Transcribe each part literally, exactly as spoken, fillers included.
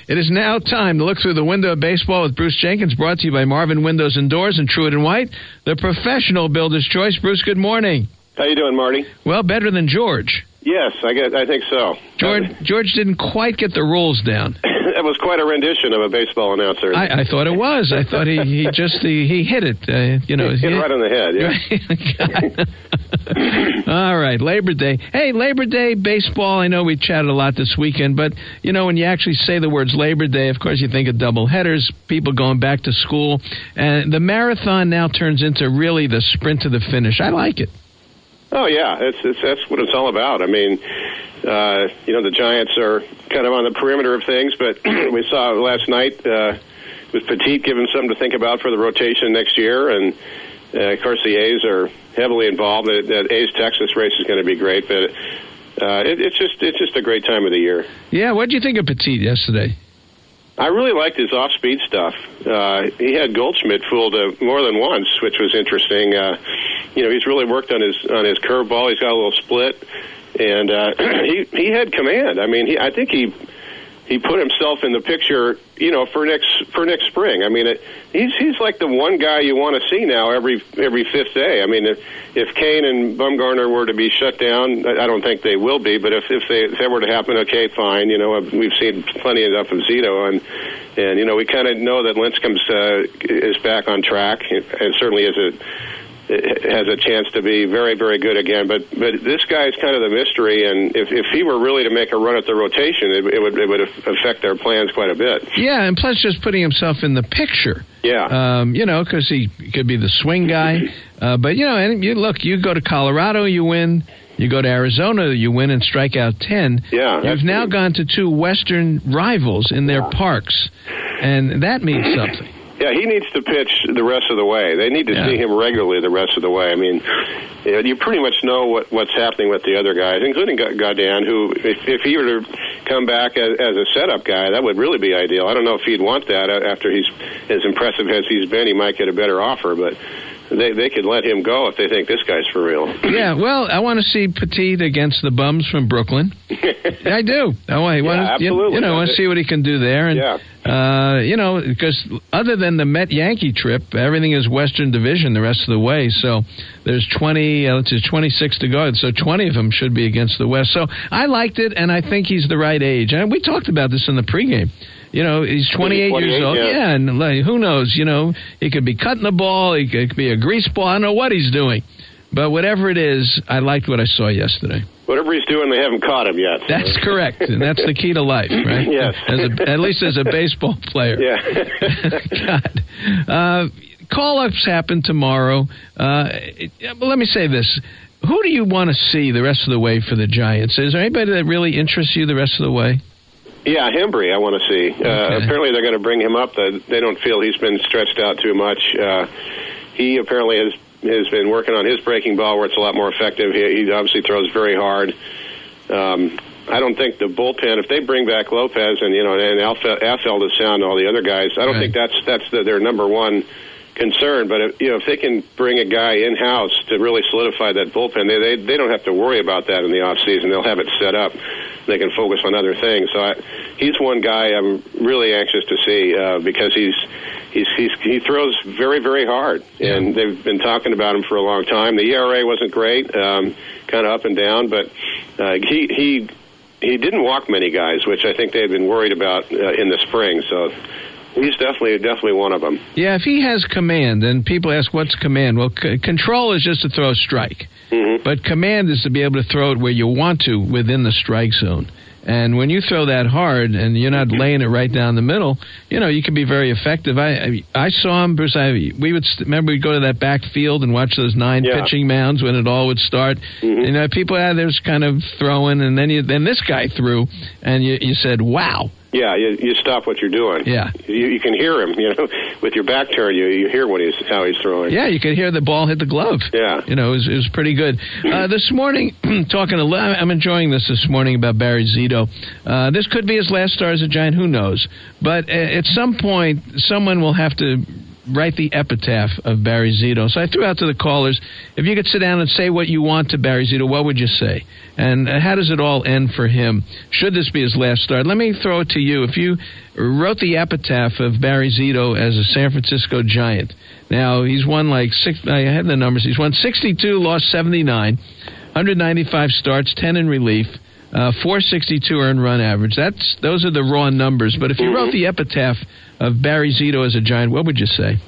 It is now time to look through the window of baseball with Bruce Jenkins, brought to you by Marvin Windows and Doors and Truett and White, the professional builder's choice. Bruce, good morning. How you doing, Marty? Well, better than George. Yes, I get. I think so. George George didn't quite get the rules down. That was quite a rendition of a baseball announcer. I, I thought it was. I thought he, he just he, he hit it. Uh, you know, hit right on the head. Yeah. All right, Labor Day. Hey, Labor Day baseball. I know we chatted a lot this weekend, but you know when you actually say the words Labor Day, of course you think of double headers, people going back to school, and the marathon now turns into really the sprint to the finish. I like it. Oh yeah, it's, it's that's what it's all about. I mean, uh, you know, the Giants are kind of on the perimeter of things, but we saw last night uh, with Petit giving something to think about for the rotation next year, and uh, of course the A's are heavily involved. That, that A's Texas race is going to be great, but uh, it, it's just it's just a great time of the year. Yeah, what did you think of Petit yesterday? I really liked his off-speed stuff. Uh, he had Goldschmidt fooled uh, more than once, which was interesting. Uh, you know, he's really worked on his on his curveball. He's got a little split, and uh, he he had command. I mean, he, I think he he put himself in the picture, you know, for next for next spring. I mean, it, he's he's like the one guy you want to see now every every fifth day. I mean, if, if Kane and Bumgarner were to be shut down, I don't think they will be. But if if, they, if that were to happen, okay, fine. You know, we've seen plenty enough of Zito, and and you know, we kind of know that Lincecum's uh, is back on track, and certainly is a. has a chance to be very, very good again. But but this guy's kind of the mystery, and if, if he were really to make a run at the rotation, it, it would it would affect their plans quite a bit. Yeah, and plus just putting himself in the picture. Yeah. Um, you know, because he could be the swing guy. Uh, but, you know, and you look, you go to Colorado, you win. You go to Arizona, you win and strike out ten. Yeah. You've now pretty... gone to two Western rivals in their yeah. parks, and that means something. Yeah, he needs to pitch the rest of the way. They need to yeah. see him regularly the rest of the way. I mean, you know, you pretty much know what, what's happening with the other guys, including Gaudin, who, if, if he were to come back as, as a setup guy, that would really be ideal. I don't know if he'd want that after he's as impressive as he's been. He might get a better offer, but they they could let him go if they think this guy's for real. Yeah, well, I want to see Petit against the bums from Brooklyn. I do. I want, yeah, want to, absolutely. You know, I want to see what he can do there. And, yeah. Uh, you know, because other than the Met-Yankee trip, everything is Western Division the rest of the way. So there's twenty, uh, let's see, twenty-six to go. So twenty of them should be against the West. So I liked it, and I think he's the right age. And we talked about this in the pregame. You know, he's twenty-eight, twenty-eight years old. Yeah, yeah and like, who knows? You know, he could be cutting the ball. He could, it could be a grease ball. I don't know what he's doing. But whatever it is, I liked what I saw yesterday. Whatever he's doing, they haven't caught him yet. That's correct, and that's the key to life, right? Yes. As a, at least as a baseball player. Yeah. God. Uh, call-ups happen tomorrow. Uh, let me say this. Who do you want to see the rest of the way for the Giants? Is there anybody that really interests you the rest of the way? Yeah, Hembree, I want to see. Uh, okay. Apparently they're going to bring him up. They don't feel he's been stretched out too much. Uh, he apparently has has been working on his breaking ball where it's a lot more effective. He, he obviously throws very hard. Um, I don't think the bullpen, if they bring back Lopez and, you know, and Afeld is sound and all the other guys, I don't right. think that's that's the, their number one concern. But, if, you know, if they can bring a guy in-house to really solidify that bullpen, they they, they don't have to worry about that in the offseason. They'll have it set up. They can focus on other things. So I, he's one guy I'm really anxious to see uh, because he's he's, he's he throws very, very hard, yeah. and they've been talking about him for a long time. The E R A wasn't great, um, kind of up and down, but uh, he he he didn't walk many guys, which I think they had been worried about uh, in the spring. So he's definitely definitely one of them. Yeah, if he has command, and people ask what's command. Well, c- control is just to throw a strike. Mm-hmm. But command is to be able to throw it where you want to within the strike zone. And when you throw that hard and you're not laying it right down the middle, you know, you can be very effective. I I, I saw him, Bruce. I, we would remember we'd go to that backfield and watch those nine yeah. pitching mounds when it all would start. Mm-hmm. You know, people had there's kind of throwing, and then you, then this guy threw, and you, you said, wow. Yeah, you, you stop what you're doing. Yeah, you, you can hear him. You know, with your back turned, you you hear when he's how he's throwing. Yeah, you could hear the ball hit the glove. Yeah, you know, it was, it was pretty good. Uh, this morning, talking, a, I'm enjoying this this morning about Barry Zito. Uh, this could be his last start as a Giant. Who knows? But uh, at some point, someone will have to write the epitaph of Barry Zito. So I threw out to the callers, if you could sit down and say what you want to Barry Zito, what would you say? And how does it all end for him? Should this be his last start? Let me throw it to you. If you wrote the epitaph of Barry Zito as a San Francisco Giant, now he's won like six, I have the numbers, he's won sixty-two, lost seventy-nine, one hundred ninety-five starts, ten in relief, uh, four sixty-two earned run average. That's Those are the raw numbers. But if you wrote the epitaph of Barry Zito as a Giant, what would you say?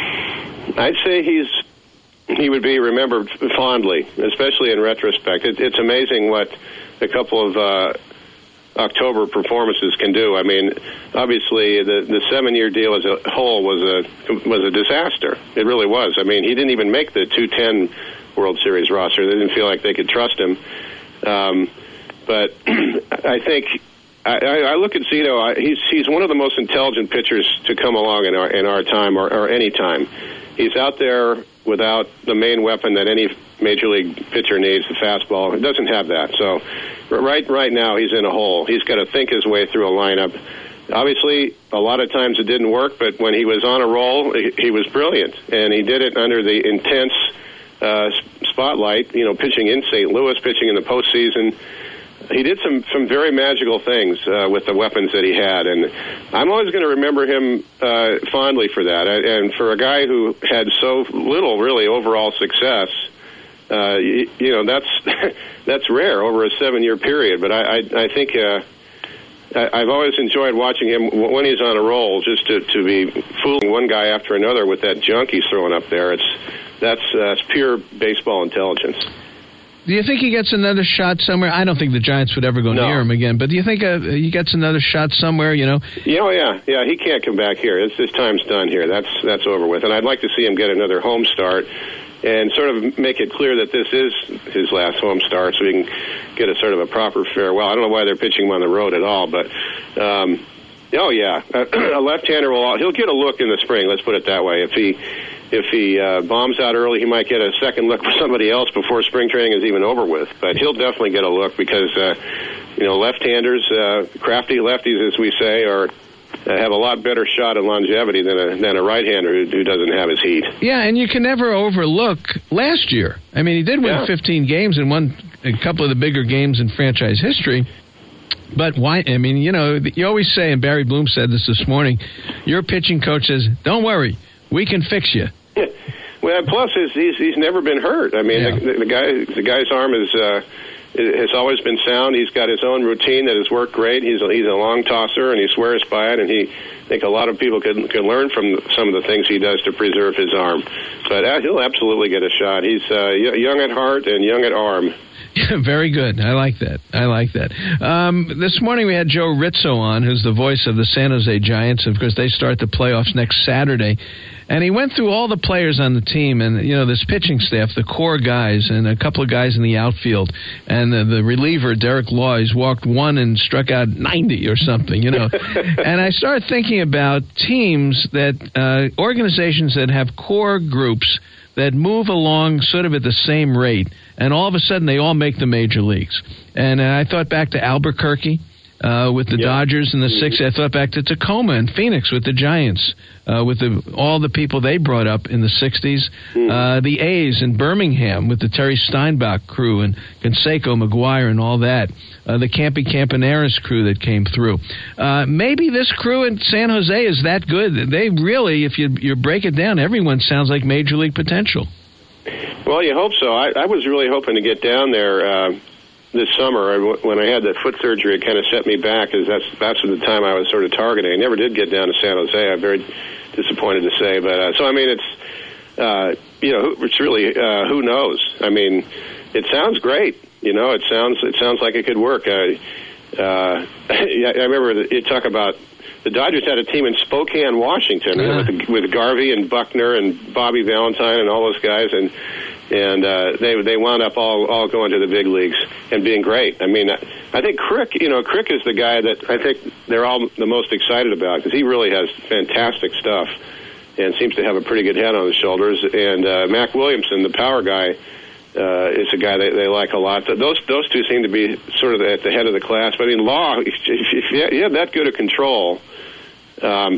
I'd say he's he would be remembered fondly, especially in retrospect. It, it's amazing what a couple of uh, October performances can do. I mean, obviously, the the seven-year deal as a whole was a was a disaster. It really was. I mean, he didn't even make the two ten World Series roster. They didn't feel like they could trust him. Um, but I think I, I look at Zito. I, he's he's one of the most intelligent pitchers to come along in our in our time or, or any time. He's out there without the main weapon that any major league pitcher needs, the fastball. He doesn't have that. So right right now he's in a hole. He's got to think his way through a lineup. Obviously, a lot of times it didn't work, but when he was on a roll, he, he was brilliant, and he did it under the intense uh, spotlight. You know, pitching in Saint Louis, pitching in the postseason. He did some, some very magical things uh, with the weapons that he had, and I'm always going to remember him uh, fondly for that. And for a guy who had so little, really, overall success, uh, you, you know, that's that's rare over a seven-year period. But I, I, I think uh, I, I've always enjoyed watching him when he's on a roll, just to, to be fooling one guy after another with that junk he's throwing up there. It's that's, uh, that's pure baseball intelligence. Do you think he gets another shot somewhere? I don't think the Giants would ever go no. near him again, but do you think uh, he gets another shot somewhere, you know? Yeah, oh, yeah, yeah. He can't come back here. It's, his time's done here. That's that's over with. And I'd like to see him get another home start and sort of make it clear that this is his last home start so he can get a sort of a proper farewell. I don't know why they're pitching him on the road at all, but, um, oh, yeah. A left-hander, will he'll get a look in the spring, let's put it that way. If he... If he uh, bombs out early, he might get a second look for somebody else before spring training is even over with. But he'll definitely get a look because, uh, you know, left-handers, uh, crafty lefties, as we say, are uh, have a lot better shot at longevity than a, than a right-hander who, who doesn't have his heat. Yeah, and you can never overlook last year. I mean, he did win yeah. fifteen games and won a couple of the bigger games in franchise history. But why? I mean, you know, you always say, and Barry Bloom said this this morning, your pitching coach says, don't worry, we can fix you. Well, plus he's, he's he's never been hurt. I mean, yeah. the, the guy the guy's arm is uh, has always been sound. He's got his own routine that has worked great. He's a, he's a long tosser, and he swears by it. And he I think a lot of people can can learn from some of the things he does to preserve his arm. But uh, he'll absolutely get a shot. He's uh, young at heart and young at arm. Very good. I like that. I like that. Um, this morning we had Joe Rizzo on, who's the voice of the San Jose Giants. Of course, they start the playoffs next Saturday. And he went through all the players on the team and, you know, this pitching staff, the core guys and a couple of guys in the outfield. And the, the reliever, Derek Law, he's walked one and struck out ninety or something, you know. And I started thinking about teams that, uh, organizations that have core groups that move along sort of at the same rate. And all of a sudden they all make the major leagues. And uh, I thought back to Albuquerque. Uh, with the yeah. Dodgers in the sixties. I thought back to Tacoma and Phoenix with the Giants, uh, with the, all the people they brought up in the sixties. Mm. Uh, the A's in Birmingham with the Terry Steinbach crew and Canseco, McGuire, and all that. Uh, the Campy Campaneris crew that came through. Uh, maybe this crew in San Jose is that good. They really, if you, you break it down, everyone sounds like major league potential. Well, you hope so. I, I was really hoping to get down there uh, this summer. When I had that foot surgery, it kind of set me back, because that's that's the time I was sort of targeting. I never did get down to San Jose. I'm very disappointed to say, but uh, so I mean, it's uh, you know, it's really uh, who knows? I mean, it sounds great. You know, it sounds it sounds like it could work. Uh, uh, I remember that you talk about the Dodgers had a team in Spokane, Washington, yeah. with the, with Garvey and Buckner and Bobby Valentine and all those guys, and. And uh, they they wound up all, all going to the big leagues and being great. I mean, I think Crick, you know, Crick is the guy that I think they're all the most excited about, because he really has fantastic stuff and seems to have a pretty good head on his shoulders. And uh, Mac Williamson, the power guy, uh, is a guy that they like a lot. Those those two seem to be sort of at the head of the class. But in Law, if you have that good a control, um,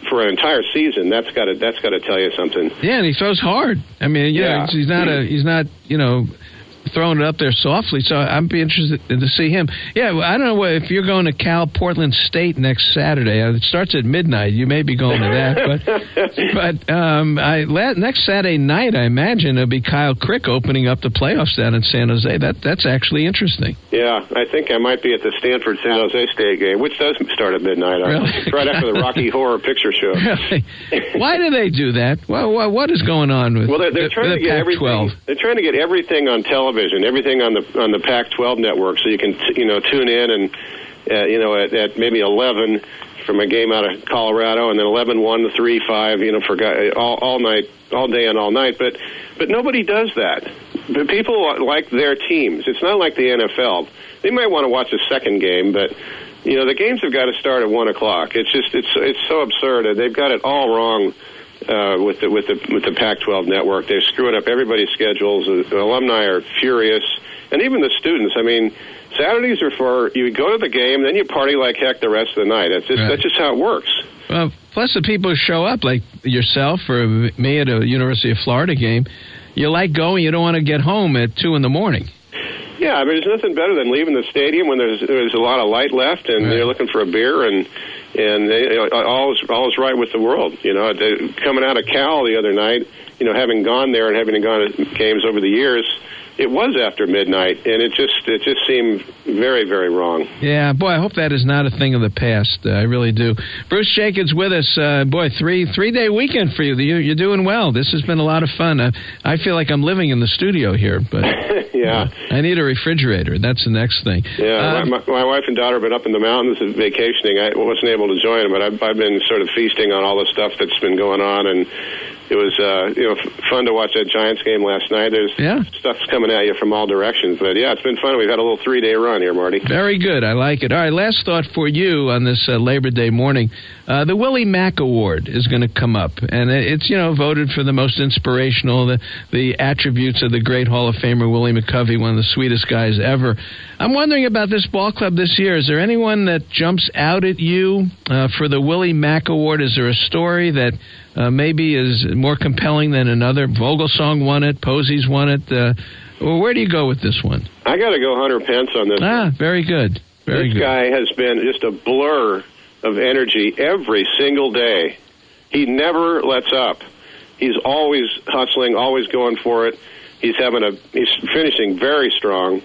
for an entire season, that's got to that's got to tell you something. Yeah, and he throws hard. I mean, you yeah. know, he's not a he's not you know. throwing it up there softly, so I'd be interested to see him. Yeah, I don't know if you're going to Cal Portland State next Saturday. It starts at midnight. You may be going to that, but but um, I next Saturday night, I imagine it'll be Kyle Crick opening up the playoffs down in San Jose. That that's actually interesting. Yeah, I think I might be at the Stanford San Jose State game, which does start at midnight. Really? It's right after the Rocky Horror Picture Show. Really? Why do they do that? Well, what is going on with? Well, they're, they're the, trying the to get Pac twelve. everything. They're trying to get everything on television. Everything on the on the Pac twelve network, so you can t- you know tune in and uh, you know at, at maybe eleven from a game out of Colorado, and then eleven, one, three, five, you know for all, all night, all day and all night. But but nobody does that. But people like their teams. It's not like the N F L. They might want to watch a second game, but you know the games have got to start at one o'clock. It's just it's it's so absurd. They've got it all wrong. Uh, with the with the with the Pac twelve network, they're screwing up everybody's schedules. The alumni are furious, and even the students. I mean, Saturdays are for you go to the game, then you party like heck the rest of the night. That's just right. That's just how it works. Well, plus the people who show up, like yourself or me at a University of Florida game, you like going. You don't want to get home at two in the morning. Yeah, I mean, there's nothing better than leaving the stadium when there's there's a lot of light left, and right. you're looking for a beer and. And they, you know, all is all is right with the world. You know, they, coming out of Cal the other night, you know, having gone there and having gone to games over the years, it was after midnight, and it just it just seemed very, very wrong. Yeah, boy, I hope that is not a thing of the past. Uh, I really do. Bruce Jacobs with us. Uh, boy, three three day weekend for you. you. You're doing well. This has been a lot of fun. I, I feel like I'm living in the studio here, but yeah, uh, I need a refrigerator. That's the next thing. Yeah, um, my, my wife and daughter have been up in the mountains vacationing. I wasn't able to join them, but I've, I've been sort of feasting on all the stuff that's been going on, and it was uh, you know fun to watch that Giants game last night. There's yeah. stuff's coming at you from all directions, but yeah, it's been fun. We've had a little three day run here, Marty. Very good. I like it. All right, last thought for you on this uh, Labor Day morning. Uh, the Willie Mack Award is going to come up, and it's, you know, voted for the most inspirational, the, the attributes of the great Hall of Famer Willie McCovey, one of the sweetest guys ever. I'm wondering about this ball club this year. Is there anyone that jumps out at you uh, for the Willie Mack Award? Is there a story that uh, maybe is more compelling than another? Vogelsong won it. Posey's won it. Uh, well, where do you go with this one? I got to go Hunter Pence on this Ah, one. very good. Very this good. guy has been just a blur of energy every single day. He never lets up. He's always hustling, always going for it. He's having a he's finishing very strong.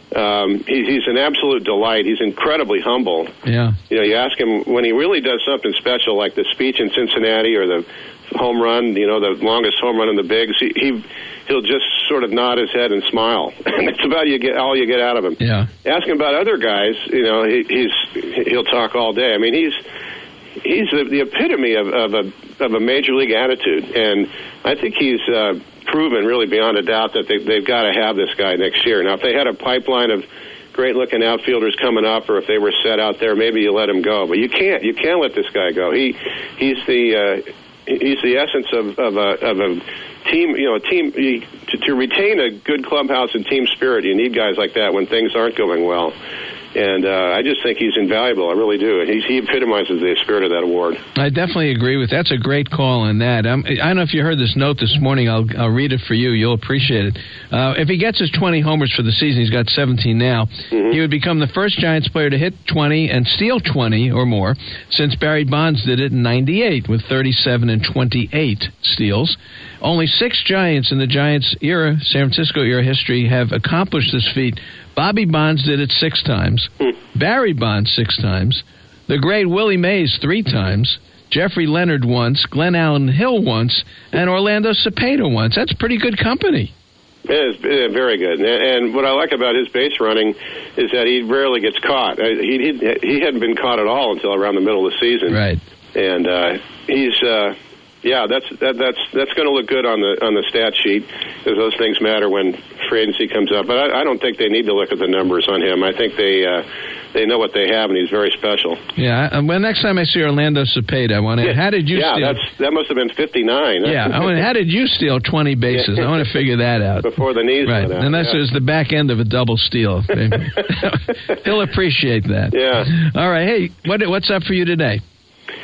Um, he, he's an absolute delight. He's incredibly humble. Yeah. You know, you ask him when he really does something special, like the speech in Cincinnati or the home run, you know, the longest home run in the bigs. He, he he'll just sort of nod his head and smile, and that's about you get all you get out of him. Yeah. Ask him about other guys. You know, he, he's he'll talk all day. I mean, he's he's the, the epitome of, of a of a major league attitude, and I think he's uh, proven really beyond a doubt that they, they've got to have this guy next year. Now, if they had a pipeline of great-looking outfielders coming up, or if they were set out there, maybe you let him go. But you can't. You can't let this guy go. He he's the uh, he's the essence of, of a of a team. You know, a team you, to, to retain a good clubhouse and team spirit. You need guys like that when things aren't going well. And uh, I just think he's invaluable. I really do. He's, he epitomizes the spirit of that award. I definitely agree with that. That's a great call on that. Um, I don't know if you heard this note this morning. I'll, I'll read it for you. You'll appreciate it. Uh, if he gets his twenty homers for the season, he's got seventeen now, mm-hmm. he would become the first Giants player to hit twenty and steal twenty or more since Barry Bonds did it in ninety-eight with thirty-seven and twenty-eight steals. Only six Giants in the Giants era, San Francisco era history, have accomplished this feat. Bobby Bonds did it six times. Mm. Barry Bonds six times. The great Willie Mays three times. Jeffrey Leonard once. Glenn Allen Hill once. And Orlando Cepeda once. That's pretty good company. It is uh, very good. And, and what I like about his base running is that he rarely gets caught. Uh, he, he he hadn't been caught at all until around the middle of the season. Right. And uh, he's... Uh, Yeah, that's that, that's that's going to look good on the on the stat sheet, because those things matter when free agency comes up. But I, I don't think they need to look at the numbers on him. I think they uh, they know what they have, and he's very special. Yeah. Well, next time I see Orlando Cepeda, I want to. How did you? Yeah, steal? that's that must have been fifty-nine. Yeah. I want. How did you steal twenty bases? I want to figure that out before the knees right. went out. Unless yeah. it was the back end of a double steal. He'll appreciate that. Yeah. All right. Hey, what what's up for you today?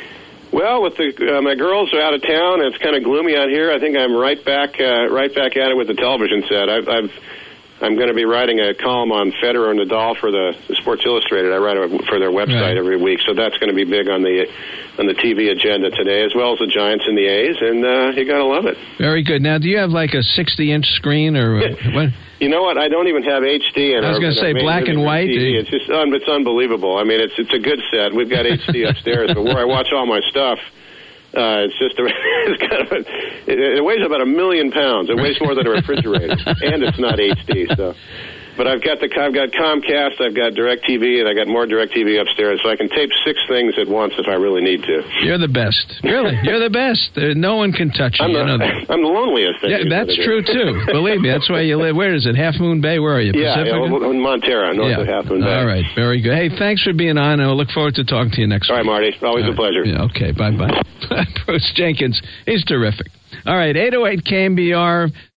Well, with the uh, my girls are out of town, and it's kind of gloomy out here. I think I'm right back, uh, right back at it with the television set. I've, I've I'm going to be writing a column on Federer and Nadal for the, the Sports Illustrated. I write it for their website right. every week, so that's going to be big on the on the T V agenda today, as well as the Giants and the A's, and uh, you got to love it. Very good. Now, do you have like a sixty-inch screen or what? You know what? I don't even have H D. In I was going to say black and white. T V. It's just un- it's unbelievable. I mean, it's it's a good set. We've got H D upstairs, but where I watch all my stuff. Uh, it's just a, it's kind of a, it, it weighs about a million pounds. It weighs more than a refrigerator, and it's not H D. So, but I've got the I've got Comcast, I've got DirecTV, and I got more DirecTV upstairs, so I can tape six things at once if I really need to. You're the best, really. You're the best. There, no one can touch you. I'm the, you know that. I'm the loneliest. Yeah, that's true too. Believe me, that's where you live. Where is it? Half Moon Bay? Where are you? Yeah, Pacifica? yeah in Montera, north yeah. of Half Moon Bay. All right, very good. Hey, thanks for being on, and we'll look forward to talking to you next All week. All right, Marty. Always All a pleasure. Right. Yeah, okay, bye bye. Bruce Jenkins, he's terrific. All right, eight oh eight K M B R.